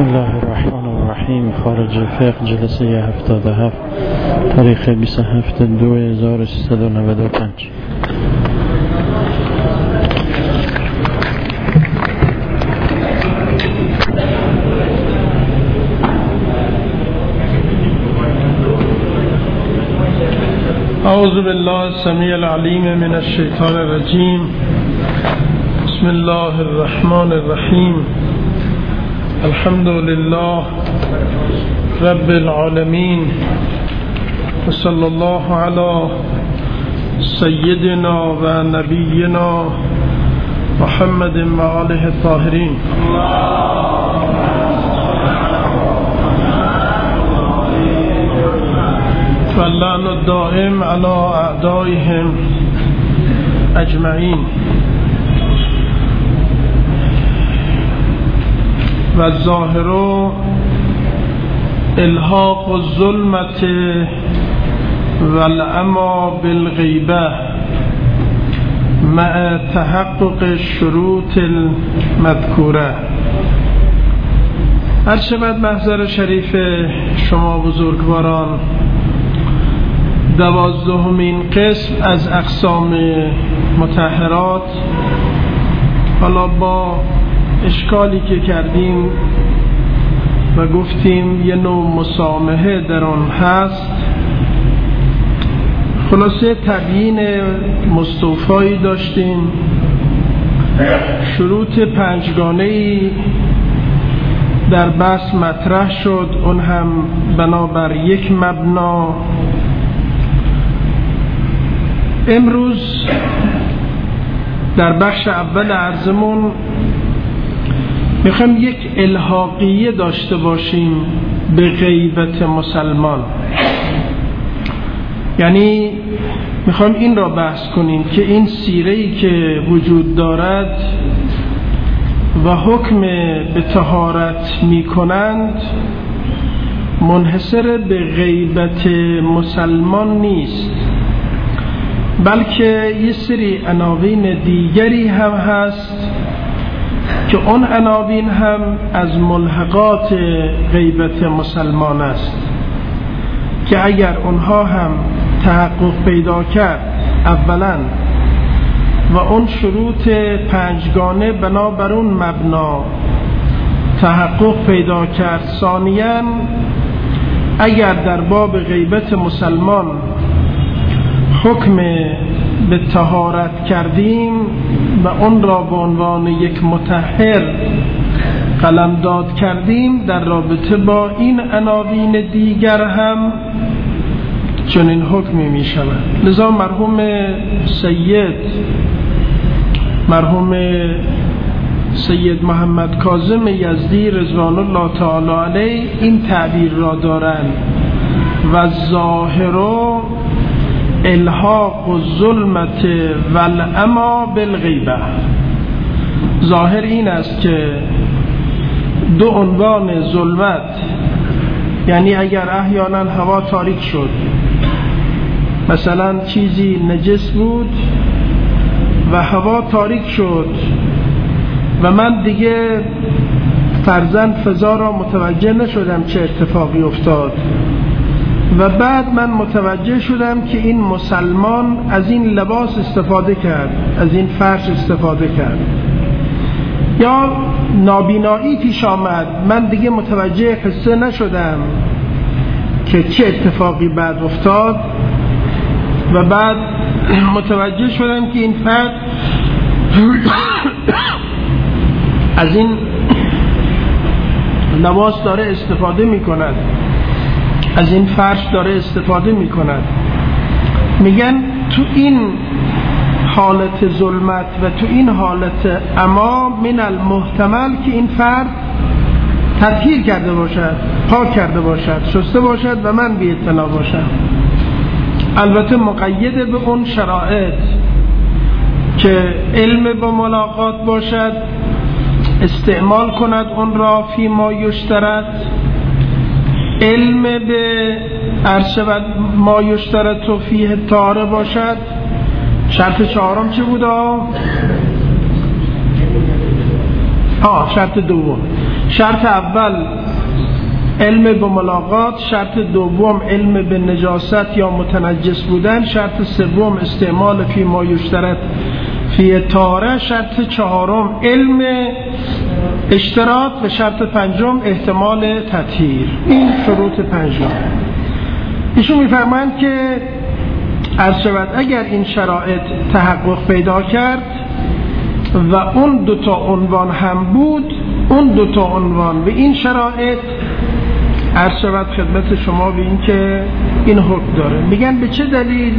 بسم الله الرحمن الرحیم. خارج فقه جلسه 77 تاریخ 27/2/1395. اعوذ بالله السمیع العلیم من الشیطان الرجیم. بسم الله الرحمن الرحیم. الحمد لله رب العالمین و صلی الله علی سیدنا و نبینا محمد و آله الطاهرین. واللعن الدائم على اعدائهم اجمعین. و الظاهر الحاق الظلمت والعمی بالغیبه مع تحقق الشروط المذکوره. هر شود محضر شریف شما بزرگواران 12مین قسم از اقسام مطهرات، حالا با اشکالی که کردیم و گفتیم یه نوع مسامحه در آن هست، خلاصه تبیین مستوفایی داشتیم. شروط 5گانه‌ای در بحث مطرح شد، اون هم بنابر یک مبنا. امروز در بخش اول عرضمون میخوایم یک الحاقیه داشته باشیم به غیبت مسلمان. یعنی میخوایم این را بحث کنیم که این سیره‌ای که وجود دارد و حکم به طهارت میکنند منحصر به غیبت مسلمان نیست، بلکه یه سری عناوین دیگری هم هست که اون عناوین هم از ملحقات غیبت مسلمان است که اگر اونها هم تحقق پیدا کرد اولا و اون شروط 5گانه بنابر اون مبنا تحقق پیدا کرد ثانیاً، اگر در باب غیبت مسلمان حکم به طهارت کردیم و اون را به عنوان یک مطهر قلمداد کردیم، در رابطه با این عناوین دیگر هم چنین حکمی می شود. لذا مرحوم سید محمد کاظم یزدی رضوان الله تعالی علیه این تعبیر را دارند: و ظاهر الحاق الظلمت والعمی بالغیبه. ظاهر این است که دو عنوان ظلمت، یعنی اگر احیانا هوا تاریک شد، مثلا چیزی نجس بود و هوا تاریک شد و من دیگه فرضاً فضا را متوجه نشدم چه اتفاقی افتاد، و بعد من متوجه شدم که این مسلمان از این لباس استفاده کرد، از این فرش استفاده کرد، یا نابینایی پیش آمد، من دیگه متوجه قصه نشدم که چه اتفاقی بعد افتاد، و بعد متوجه شدم که این فرد از این لباس داره استفاده می کند، از این فرش داره استفاده می کند. میگن تو این حالت ظلمت و تو این حالت عمی من المحتمل که این فرد تطهیر کرده باشد، پاک کرده باشد، شسته باشد و من بی اطلاع باشم. البته مقید به اون شرایط که علم با ملاقات باشد، استعمال کند اون را فی ما یشترط، علم به ارشد ما یشترط و فیه طهاره باشد. شرط چهارم چه بود؟ شرط دوم شرط اول علم به ملاقات، شرط دوم علم به نجاست یا متنجس بودن، شرط سوم استعمال فی ما یشترط فی طهاره، شرط چهارم علم اشتراط و شرط پنجم احتمال تطهیر. این شروط پنجم. ایشون میفرمایند که عرض شود اگر این شرایط تحقق پیدا کرد و اون دوتا عنوان هم بود، اون دوتا عنوان به این شرایط عرض شود خدمت شما به این که این حکم داره. میگن به چه دلیل؟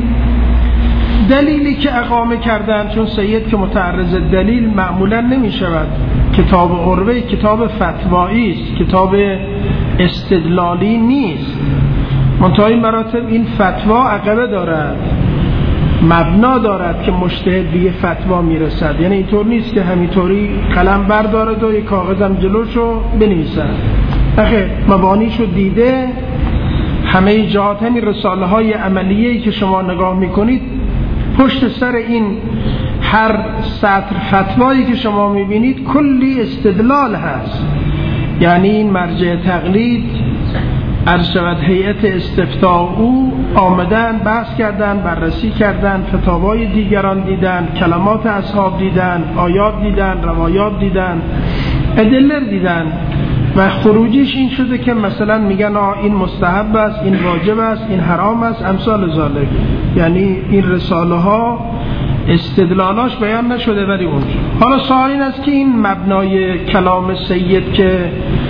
دلیلی که اقامه کردن، چون سید که متعرض دلیل معمولا نمی شود. کتاب عروه کتاب فتوایی است، کتاب استدلالی نیست. منتهای مراتب این فتوا عقبه دارد، مبنا دارد که مجتهد به فتوا میرسد. یعنی اینطور نیست که همینطوری قلم بردارد و یک کاغذم جلوشو بنویسد. آخه مبانیشو دیده، همه جهات همین رساله های عملیه‌ای که شما نگاه میکنید پشت سر این هر سطر فتوایی که شما میبینید کلی استدلال هست. یعنی این مرجع تقلید عرض شود هیئت استفتاء او آمدن بحث کردن، بررسی کردن، فتاوای دیگران دیدن، کلمات اصحاب دیدن، آیات دیدن، روایات دیدن، ادله دیدن و خروجیش این شده که مثلا میگن این مستحب است، این واجب است، این حرام است، امثال ذالک. یعنی این رساله ها استدلالاش بیان نشده ولی اونجا. حالا سوال این است که این مبنای کلام سید که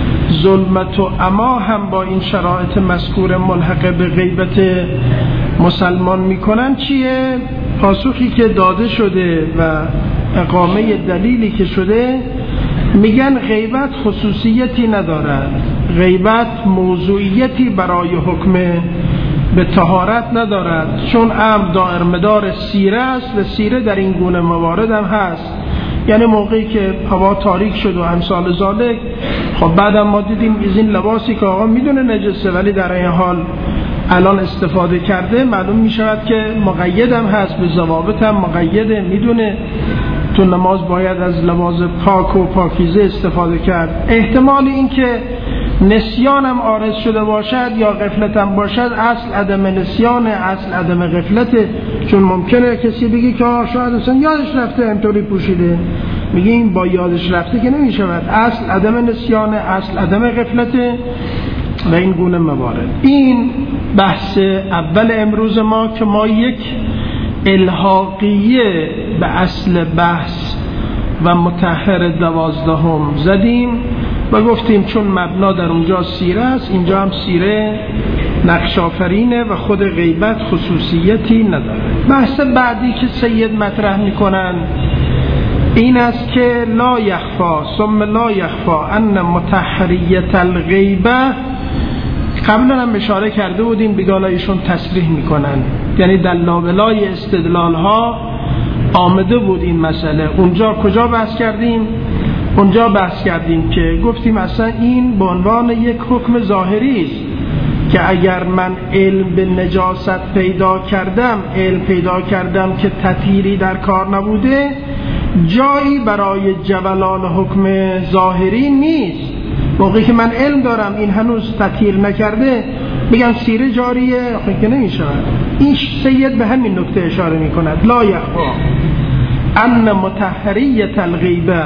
ظلمت و عما هم با این شرایط مذکور ملحق به غیبت مسلمان میکنن چیه؟ پاسخی که داده شده و اقامه دلیلی که شده، میگن غیبت خصوصیتی ندارد، غیبت موضوعیتی برای حکم به طهارت ندارد، چون امر دائر مدار سیره است و سیره در این گونه موارد هم هست. یعنی موقعی که هوا تاریک شد و امثال ذالک، خب بعدم ما دیدیم از این لباسی که آقا میدونه نجسه ولی در این حال الان استفاده کرده، معلوم میشود که مقید هم هست، به ضوابط هم مقیده، میدونه تو نماز باید از لباس پاک و پاکیزه استفاده کرد. احتمال این که نسیان هم عارض شده باشد یا غفلت هم باشد، اصل عدم نسیان، اصل عدم غفلت. چون ممکنه کسی بگی که شاید اصلا یادش رفته اینطوری پوشیده، میگه این با یادش رفته که نمیشود. اصل عدم نسیان، اصل عدم غفلت و این گونه موارد. این بحث اول امروز ما که ما یک الحاقیه به اصل بحث و مطهر 12 زدیم و گفتیم چون مبنا در اونجا سیره است، اینجا هم سیره نقش آفرینه و خود غیبت خصوصیتی نداره. بحث بعدی که سید مطرح میکنن این است که لا یخفا ثم لا یخفا ان مطهریت الغیبه. قبلا هم اشاره کرده بودیم، بگالا ایشون تصریح میکنن، یعنی در لابلای استدلال ها آمده بود این مسئله. اونجا کجا بحث کردیم؟ اونجا بحث کردیم که گفتیم اصلا این به عنوان یک حکم ظاهری است که اگر من علم به نجاست پیدا کردم که تطهیری در کار نبوده، جایی برای جبلان حکم ظاهری نیست. موقعی که من علم دارم این هنوز تطهیر نکرده، میگم سیره جاریه، آخه که نمیشود. این سید به همین نکته اشاره میکند، لا یخفا ان مطهریت الغیبه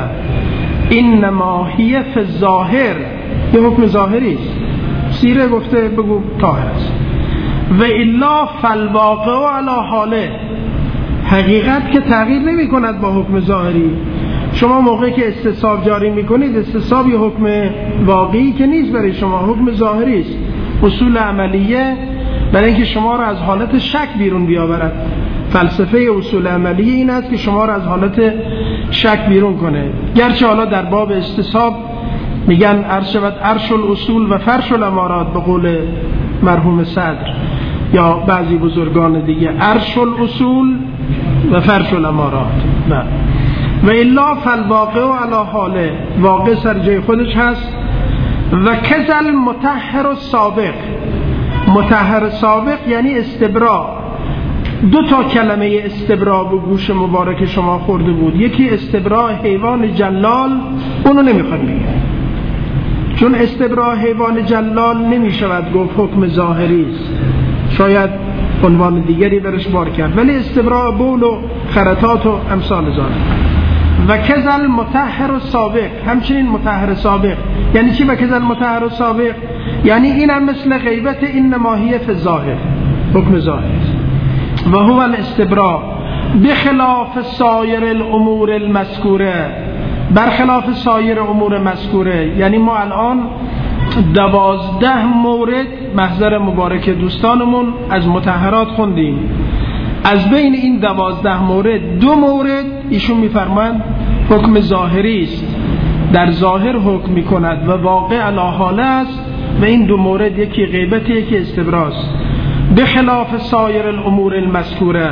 انما هی فی الظاهر. یه حکم ظاهری است، سیره گفته بگو طاهر است. و الا فالواقع علی حاله، حقیقت که تغییر نمی کند با حکم ظاهری. شما موقعی که استصحاب جاری میکنید، استصحاب یه حکم واقعی که نیست برای شما، حکم ظاهری است. اصول عملیه برای اینکه شما را از حالت شک بیرون بیاورد. فلسفه اصول عملیه این است که شما را از حالت شک بیرون کنه. گرچه حالا در باب استصحاب میگن عرض شود عرش الاصول و فرش الامارات، به قول مرحوم صدر یا بعضی بزرگان دیگه، عرش الاصول و فرش الامارات. نه و الا فالواقع علی حاله، واقع سر جای خودش هست. و کذل مطهر السابق، مطهر سابق یعنی استبرا. 2 کلمه استبرا به گوش مبارک شما خورده بود، یکی استبرا حیوان جلال، اونو نمیخواد بگه. چون استبراء حیوان جلال نمی شود گفت حکم ظاهری است، شاید عنوان دیگری برش بار کرد، ولی استبراء بول و خرطات و امثال ذالک. و کذل مطهر و سابق، همچنین مطهر سابق. یعنی چی و کذل مطهر و سابق؟ یعنی این هم مثل غیبت، این نماهیه فی الظاهر، حکم ظاهر است. و هو الاستبراء بخلاف سایر الامور المذکوره، برخلاف سایر امور مذکوره. یعنی ما الان 12 مورد محضر مبارک دوستانمون از مطهرات خوندیم. از بین این 12 مورد 2 مورد ایشون میفرمایند حکم ظاهری است، در ظاهر حکم میکند و واقع علی حاله است. و این 2 مورد یکی غیبت، یکی استبراء است. بخلاف سایر الامور المذکوره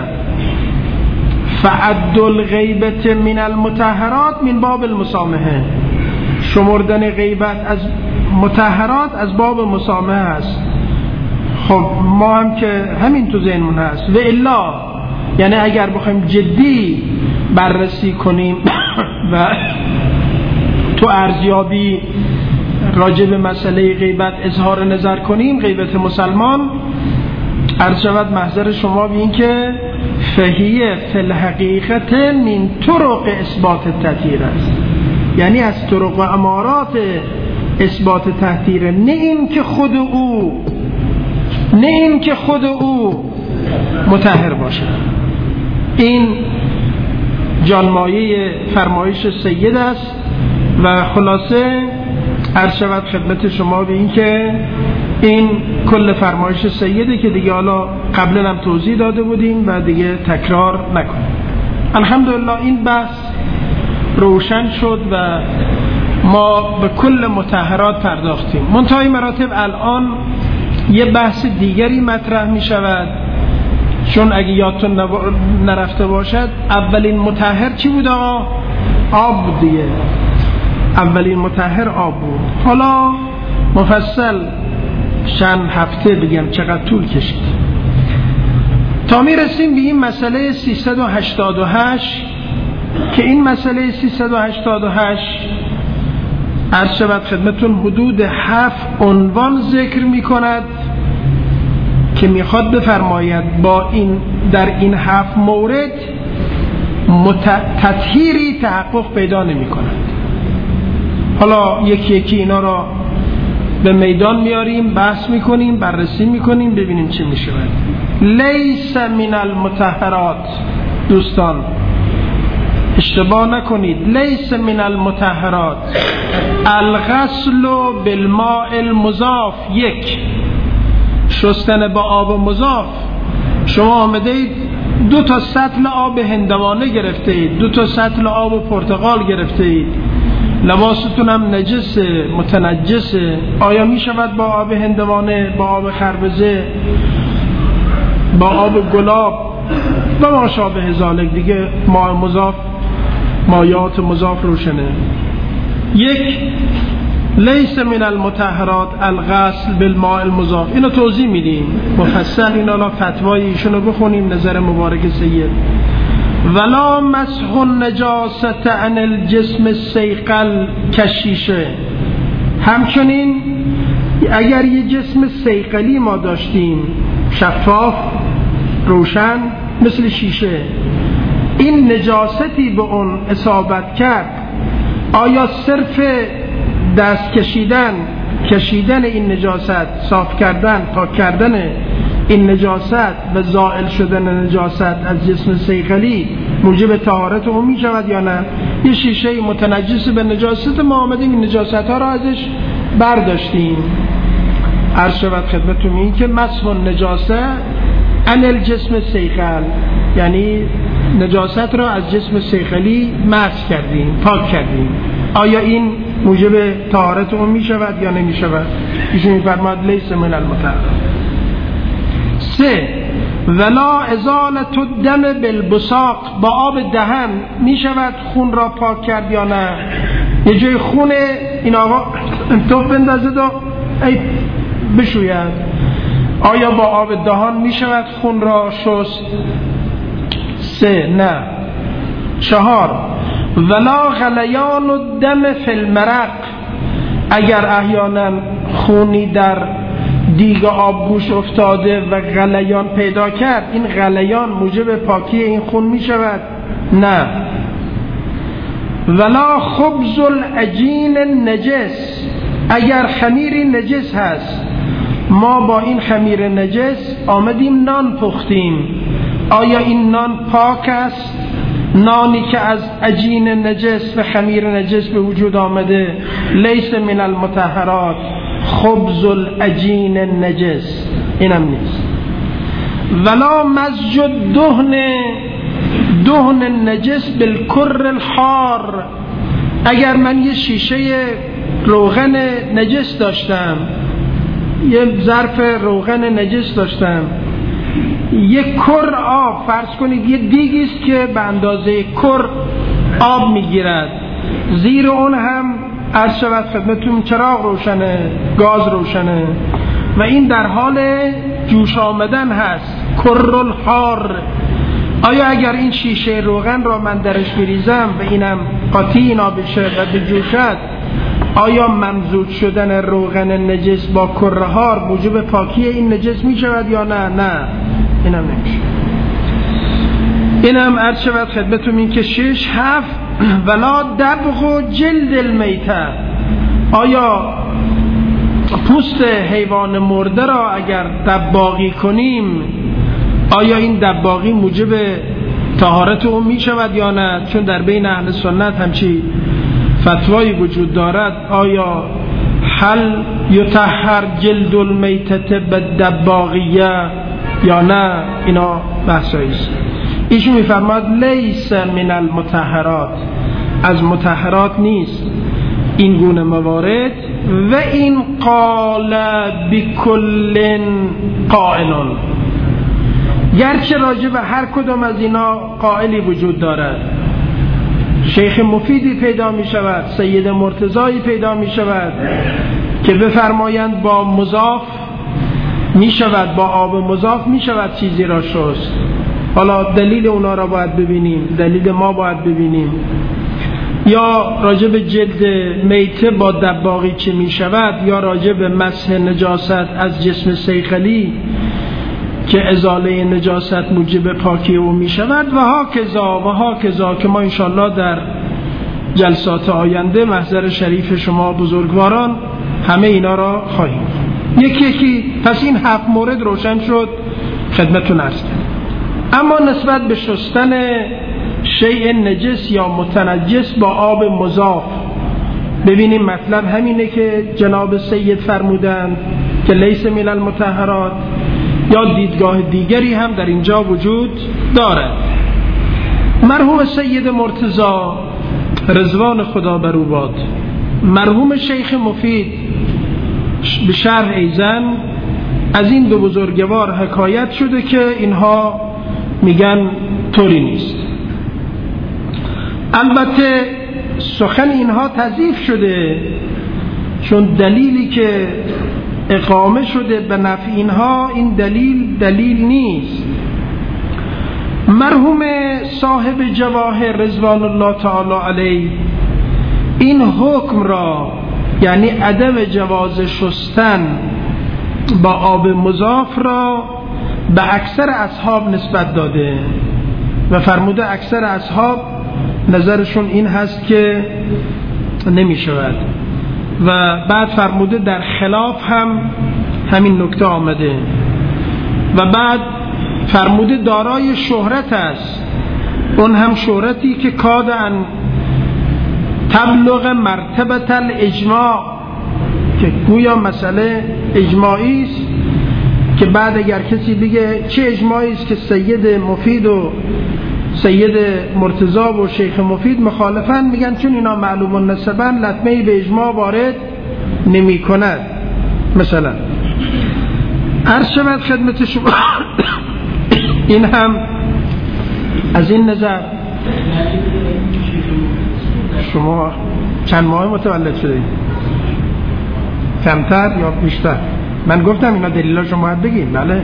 فعد الغیبت من المطهرات من باب المسامحه، شمردن غیبت از مطهرات از باب مسامحه است. خب ما هم که همین تو ذهنمون هست. و الا یعنی اگر بخوایم جدی بررسی کنیم و تو ارزیابی راجع به مسئله غیبت اظهار نظر کنیم، غیبت مسلمان عرض شود محضر شما به این که فهیه فی الحقیقت من طرق اثبات تطهیر است، یعنی از طرق و امارات اثبات تطهیر، نه این که خود او مطهر باشه. این جانمایه فرمایش سید است. و خلاصه عرض شود خدمت شما به این که این کل فرمایش سیده که دیگه حالا قبلا هم توضیح داده بودیم و دیگه تکرار نکنیم. الحمدلله این بحث روشن شد و ما به کل مطهرات پرداختیم. منتهای مراتب الان یه بحث دیگری مطرح می شود، چون اگه یادتون نرفته باشد اولین مطهر چی بود آقا؟ آب بود دیگه. اولین مطهر آب بود. حالا مفصل چند هفته بگم چقدر طول کشید تا می رسیم به این مسئله 388 که این مسئله 388 عرض شود خدمتون حدود 7 عنوان ذکر می کند که می خواد بفرماید با این در این 7 مورد تطهیری تحقق پیدا نمی کند. حالا یکی یکی اینا را به میدان میاریم، بحث میکنیم، بررسی میکنیم، ببینیم چی میشه. لیس من المطهرات، دوستان اشتباه نکنید، لیس من المطهرات الغسل بالماء المضاف. 1 شستن با آب مضاف. شما آمده اید 2 تا سطل آب هندوانه گرفته اید، 2 تا سطل آب پرتقال گرفته اید، لباستون هم نجسه، متنجسه. آیا می شود با آب هندوانه، با آب خربزه، با آب گلاب و ما شابه ذالک دیگه ماء مضاف، مایات مضاف روشنه. 1 لیس من المطهرات الغسل بالماء المضاف. اینو توضیح میدیم مفصل، اینا فتوای ایشونو بخونیم، نظر مبارک سید. ولا مسح النجاسة عن الجسم السیقل کشیشه. همچنین اگر یه جسم سیقلی ما داشتیم شفاف روشن مثل شیشه، این نجاستی به اون اصابت کرد، آیا صرف دست کشیدن این نجاست، صاف کردن، پاک کردن این نجاست و زائل شدن نجاست از جسم سیقلی موجب طهارت اون می شود یا نه؟ یه شیشه متنجس به نجاست ما آمدیم این نجاست ها را ازش برداشتیم. عرض شود خدمتتون این که مسح النجاسه عن الجسم سیقل، یعنی نجاست را از جسم سیقلی مسح کردیم، پاک کردیم، آیا این موجب طهارت اون می شود یا نمی شود؟ ایشون می‌فرماید لیس من المطهرات. 3 ولا ازالت الدم بالبصاق. با آب دهن می شود خون را پاک کرد یا نه؟ یه جای خونه این آقا توپ بندازد و بشوید، آیا با آب دهان می شود خون را شست؟ 3 نه. 4 ولا غلیان الدم فی المرق. اگر احیانا خونی در دیگ آبگوش افتاده و غلیان پیدا کرد، این غلیان موجب پاکی این خون می شود؟ نه. ولا خبز العجین نجس، اگر خمیر نجس هست، ما با این خمیر نجس آمدیم نان پختیم، آیا این نان پاک است؟ نانی که از عجین نجس و خمیر نجس به وجود آمده لیس من المطهرات، خبز العجین نجس، اینم نیست. ولا مزج دهن نجس بالکر الحار، اگر من یه شیشه روغن نجس داشتم، یه ظرف روغن نجس داشتم، یه کر آب، فرض کنید یه دیگی است که به اندازه کر آب میگیرد، زیر اون هم عرض شود خدمتتون چراغ روشنه، گاز روشنه و این در حال جوش آمدن هست، کر الحار، آیا اگر این شیشه روغن را من درش بریزم و اینم قاطی اینا بشه و بجوشد، آیا ممزوج شدن روغن نجس با کرهار موجب پاکی این نجس می شود یا نه؟ نه، اینم نمیشه. اینم عرض شود خدمتتون این که 6. 7. ولا دبغ جلد المیته، آیا پوست حیوان مرده را اگر دباغی کنیم، آیا این دباغی موجب طهارت اون می شود یا نه؟ چون در بین اهل سنت همچی فتوایی وجود دارد، آیا هل یطهر جلد المیتة بالدباغیه یا نه؟ اینا بحثایی است. ایشون میفرماد لیس من المطهرات، از مطهرات نیست این گونه موارد. و این قال بکل قائل، گرچه راجع به هر کدام از اینا قائلی وجود دارد، شیخ مفیدی پیدا می شود، سید مرتضایی پیدا می شود که بفرمایند با مضاف می شود، با آب مضاف می شود چیزی را شست. حالا دلیل اونا را باید ببینیم، دلیل ما باید ببینیم. یا راجع به جلد میته با دباغی چه می شود، یا راجع به مسح نجاست از جسم صیقلی که ازاله نجاست موجب پاکی او می شود و ها کذا که ما انشالله در جلسات آینده محضر شریف شما بزرگواران همه اینا را خواهیم. یکی پس این 7 مورد روشن شد خدمتتون عرض کردم. اما نسبت به شستن شیء نجس یا متنجس با آب مضاف، ببینیم مطلب همینه که جناب سید فرمودند که لیس من المطهرات، یا دیدگاه دیگری هم در اینجا وجود دارد. مرحوم سید مرتضی رضوان خدا بر او باد، مرحوم شیخ مفید به شرح ایزن از این دو بزرگوار حکایت شده که اینها میگن طوری نیست. البته سخن اینها تضعیف شده، چون دلیلی که اقامه شده به نفع اینها این دلیل نیست. مرحوم صاحب جواهر رضوان الله تعالی علیه این حکم را، یعنی عدم جواز شستن با آب مضاف را به اکثر اصحاب نسبت داده و فرموده اکثر اصحاب نظرشون این هست که نمی شود و بعد فرموده در خلاف هم همین نکته آمده و بعد فرموده دارای شهرت است، اون هم شهرتی که کاد ان تبلغ مرتبه الاجماع، که گویا مسئله اجماعی است که بعد اگر کسی بگه چه اجماعی است که سید مفید و سید مرتضی و شیخ مفید مخالفن، میگن چون اینا معلوم النسبن لطمه‌ای به اجماع وارد نمی کند. مثلا عرض شود خدمت شما این هم از این نظر. شما چند ماه متولد شده؟ کمتر یا بیشتر؟ من گفتم اینا دلیلاشو باید بگیم. بله،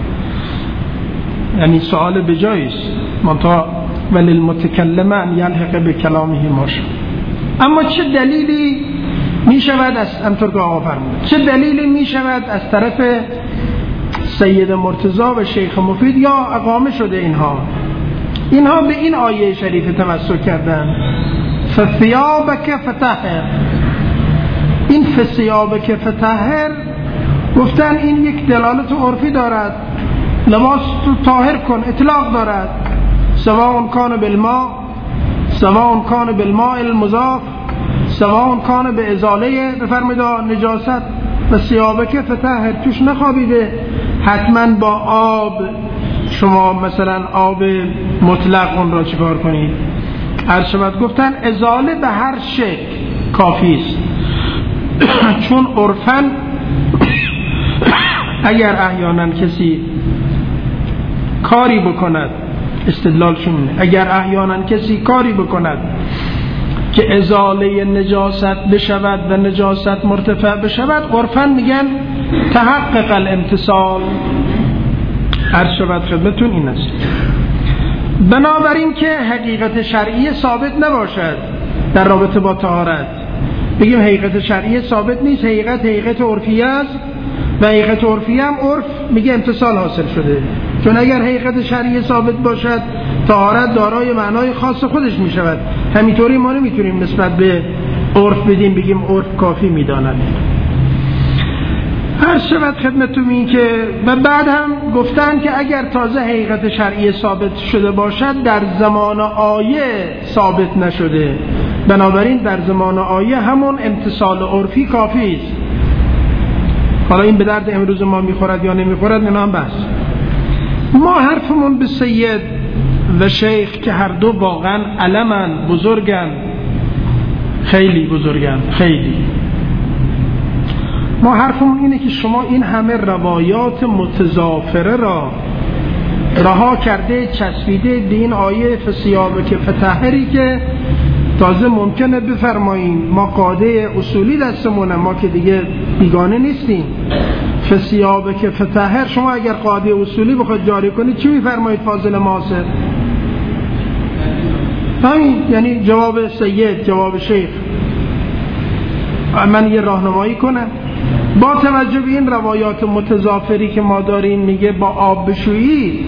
یعنی سوال بجاییست، منتها وللمتکلم ان یلحق به کلامه ماش. اما چه دلیلی می شود از همطور که آقا فرمود. چه دلیلی می شود از طرف سید مرتضی و شیخ مفید یا اقامه شده اینها به این آیه شریف تمسک کردن فثیابک فطهر. این فثیابک فطهر گفتن این یک دلالت عرفی دارد، لباس تو طاهر کن اطلاق دارد، سواء کان بالماء سواء کان بالماء المضاف سواء کان به ازاله بفرمایید نجاست و ثیابک فطهر توش نخوابیده حتما با آب شما مثلا آب مطلق اون را چیکار کنید. عرض شود گفتن ازاله به هر شکل کافی است، چون عرفاً اگر احیانا کسی کاری بکند، استدلالشون اینه، اگر احیانا کسی کاری بکند که ازاله نجاست بشود و نجاست مرتفع بشود، عرفاً میگن تحقق الامتصال. عرض شود خدمتون این است. بنابراین که حقیقت شرعی ثابت نباشد در رابطه با طهارت، بگیم حقیقت شرعی ثابت نیست، حقیقت عرفیه است و حقیقت عرفی هم عرف میگه امتصال حاصل شده، چون اگر حقیقت شرعی ثابت باشد طهارت دارای معنای خاص خودش میشود. همینطوری ما نمیتونیم نسبت به عرف بدیم بگیم عرف کافی میداند. هر شود خدمتون این که و بعد هم گفتن که اگر تازه حقیقت شرعی ثابت شده باشد در زمان آیه ثابت نشده، بنابراین در زمان آیه همون امتصال عرفی کافی است. حالا این به درد امروز ما میخورد یا نمیخورد اینا هم بحث. ما حرفمون به سید و شیخ که هر دو واقعا علمن، بزرگن، خیلی بزرگن، خیلی. ما حرفمون اینه که شما این همه روایات متضافره را رها کرده چسبیده به این آیه فثیابک فطهری که تازه ممکنه بفرماییم ما قاعده اصولی دستمونه، ما که دیگه بیگانه نیستیم. فثیابک فطهر شما اگر قاعده اصولی بخواید جاری کنید چی میفرمایید فاضل معاصر؟ همین، یعنی جواب سید، جواب شیخ. من یه راهنمایی کنم با توجه به این روایات متضافری که ما داریم، میگه با آب بشویی.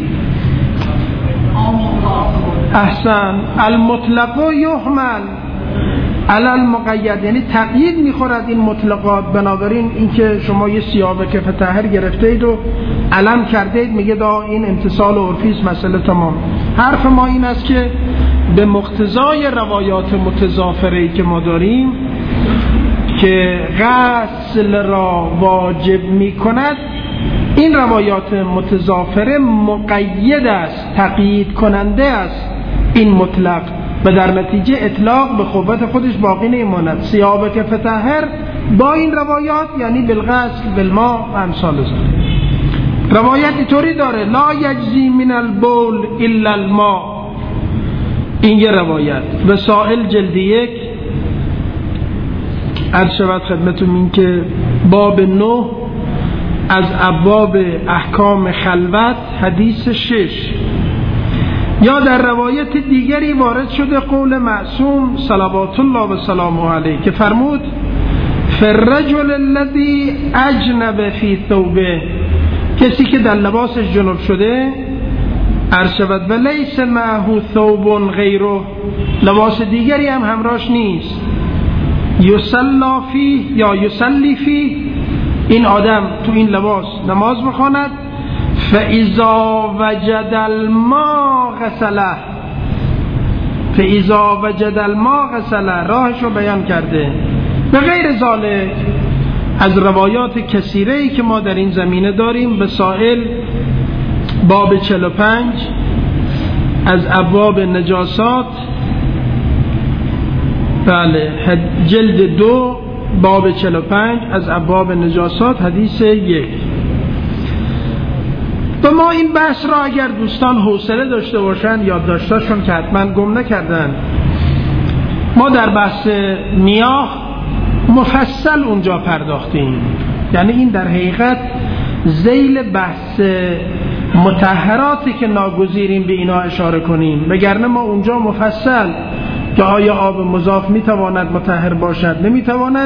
احسن. المطلق یحمل علی المقید، یعنی تقیید میخورد این مطلقات. بنابراین اینکه شما یه ثیابک فطهر گرفته اید و علم کرده اید میگه دا این امتصال عرفی است، مسئله تمام. حرف ما این است که به مقتضای روایات متضافری که ما داریم که غسل را واجب می کند، این روایات متضافره مقید است، تقیید کننده است این مطلق و در نتیجه اطلاق به قوت خودش باقی نمیماند. ثیابک فطهر با این روایات یعنی بالغسل بالماء و امثال ذلک. روایتی طوری داره لا یجزی من البول الا الماء، این یه روایت. وسائل جلد 1 عرض شود خدمتون این که باب 9 از ابواب احکام خلوت حدیث 6. یا در روایت دیگری وارد شده قول معصوم صلوات الله و سلامه علیه که فرمود فالرجل الذي اجنب فی ثوبه، کسی که در لباسش جنب شده، عرض شود و لیس معه ثوب غیره، لباس دیگری هم همراهش نیست، یصلی فیه یا یصلی فیه، این آدم تو این لباس نماز بخواند، فاذا وجد الماء غسله، فاذا وجد الماء غسله، راهش رو بیان کرده. به غیر ذالک از روایات کثیره‌ای که ما در این زمینه داریم. وسائل باب 45 از ابواب نجاسات، بله، جلد 2 باب 45 از ابواب نجاسات حدیث 1. و ما این بحث را اگر دوستان حوصله داشته باشن، یادداشتاشون که حتما گم نکردن، ما در بحث میاه مفصل اونجا پرداختیم. یعنی این در حقیقت ذیل بحث مطهراتی که ناگزیریم به اینا اشاره کنیم، وگرنه ما اونجا مفصل که آیا آب مضاف میتواند مطهر باشد نمیتواند،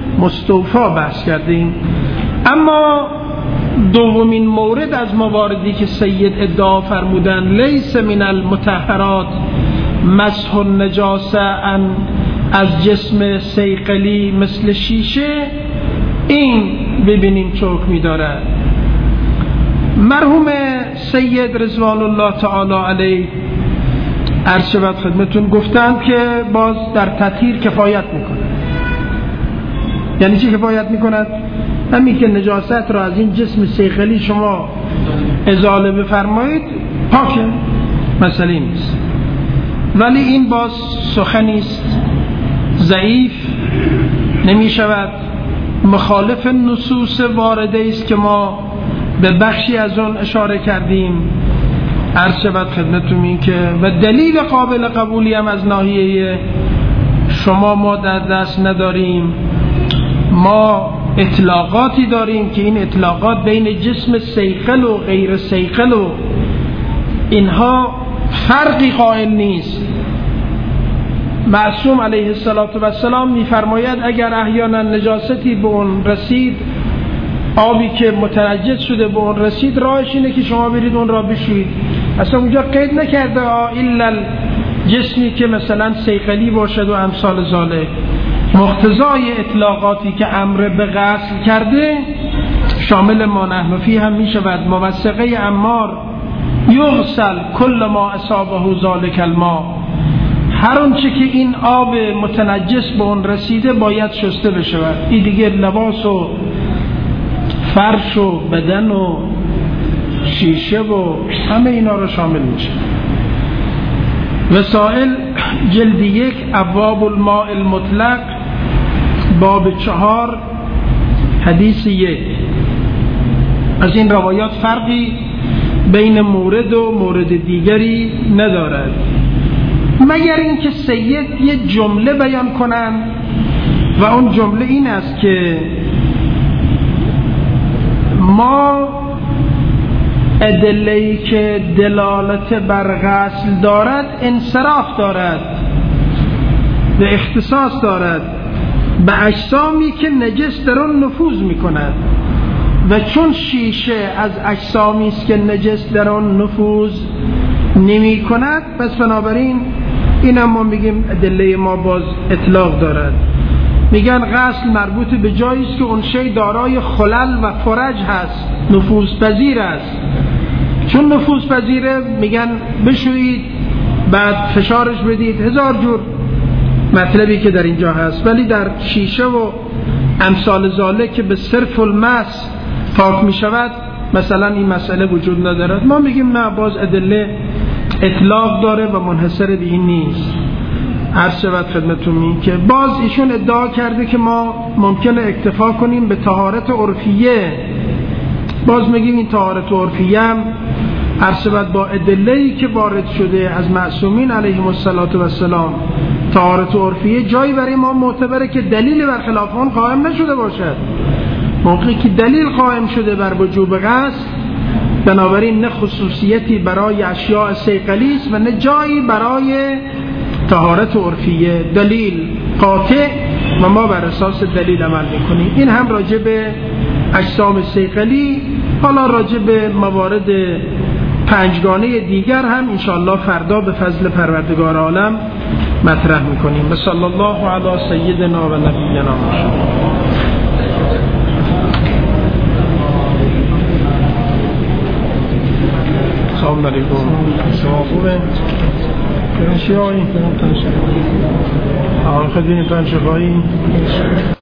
مستوفا بحث کردیم. اما دومین مورد از مواردی که سید ادعا فرمودن لیس من المطهرات مسح النجاسه از جسم صیقلی مثل شیشه، این ببینیم چه حکمی دارد. مرحوم سید رضوان الله تعالی علیه عرض شود خدمتون گفتند که باز در تطهیر کفایت میکنه. یعنی چی کفایت میکند؟ همین که نجاست را از این جسم صیقلی شما ازاله بفرمایید پاکه، مسئله نیست. ولی این باز سخنی است ضعیف، نمی شود، مخالف نصوص وارده است که ما به بخشی از اون اشاره کردیم. عرض شود خدمتتون این که و دلیل قابل قبولی هم از ناحیه شما ما در دست نداریم. ما اطلاقاتی داریم که این اطلاقات بین جسم صیقل و غیر صیقل و اینها فرقی قائل نیست. معصوم علیه السلام می‌فرماید اگر احیانا نجاستی به اون رسید، آبی که متنجس شده به اون رسید، راهش اینه که شما برید اون را بشویید. اصلا اونجا قید نکرده الا جسمی که مثلا صیقلی باشد و امثال ذالک. مقتضای اطلاقاتی که امر به غسل کرده شامل ما نحن فیه هم می شود. موثقه عمار یغسل کل ما اصابه ذالک الماء، هر اونچه که این آب متنجس به اون رسیده باید شسته بشود. این دیگه لباس و فرش و بدن و شیشه و همه اینا رو شامل میشه. وسائل جلد 1 ابواب الماء المطلق باب 4 حدیث 1. از این روایات فرقی بین مورد و مورد دیگری ندارد، مگر اینکه سید یه جمله بیان کنند و اون جمله این است که ما ادله‌ای که دلالت بر غسل دارد انصراف دارد و اختصاص دارد به اجسامی که نجس در آن نفوذ می‌کند و چون شیشه از اجسامی است که نجس در آن نفوذ نمی‌کند، پس بنابراین این هم ما میگیم ادله ما باز اطلاق دارد. میگن غسل مربوط به جایی است که اون شی دارای خلل و فرج هست، نفوذپذیر است. چون نفوذپذیره میگن بشویید بعد فشارش بدید، هزار جور مطلبی که در اینجا هست. ولی در شیشه و امثال ذالک که به صرف المس پاک میشود مثلا این مسئله وجود ندارد. ما میگیم نه، باز ادله اطلاق داره و منحصر به این نیست. عرض شود خدمتون که باز ایشون ادعا کرده که ما ممکنه اکتفا کنیم به طهارت عرفیه. باز میگیم این طهارت عرفیه هم عرض شود با ادله‌ای که وارد شده از معصومین علیهم السلام، طهارت عرفیه جایی برای ما معتبره که دلیل بر خلاف اون قائم نشده باشد. موقعی که دلیل قائم شده بر وجوب غسل، بنابراین نه خصوصیتی برای اشیاء صیقلی است و نه جایی برای طهارت عرفیه. دلیل قاطع و ما بر اساس دلیل عمل میکنیم. این هم راجع به اجسام صیقلی. حالا راجع به موارد پنجگانه دیگر هم انشاءالله فردا به فضل پروردگار عالم مطرح میکنیم. صلی الله علی سیدنا و نبینا محمد. سلام علیکم. شما خوبه؟ چی آقایی؟ خدمین تنشفایی